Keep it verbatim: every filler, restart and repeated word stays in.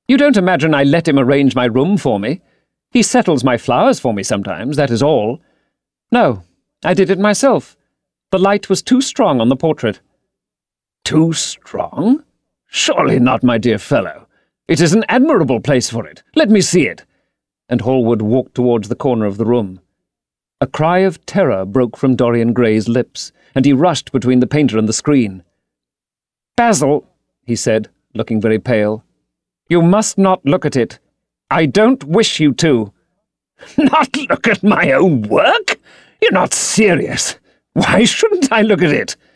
You don't imagine I let him arrange my room for me? He settles my flowers for me sometimes, that is all. No, I did it myself. The light was too strong on the portrait." "Too strong? Surely not, my dear fellow. It is an admirable place for it. Let me see it." And Hallward walked towards the corner of the room. A cry of terror broke from Dorian Gray's lips, and he rushed between the painter and the screen. "Basil," he said, looking very pale, "you must not look at it. I don't wish you to." "Not look at my own work? You're not serious. Why shouldn't I look at it?"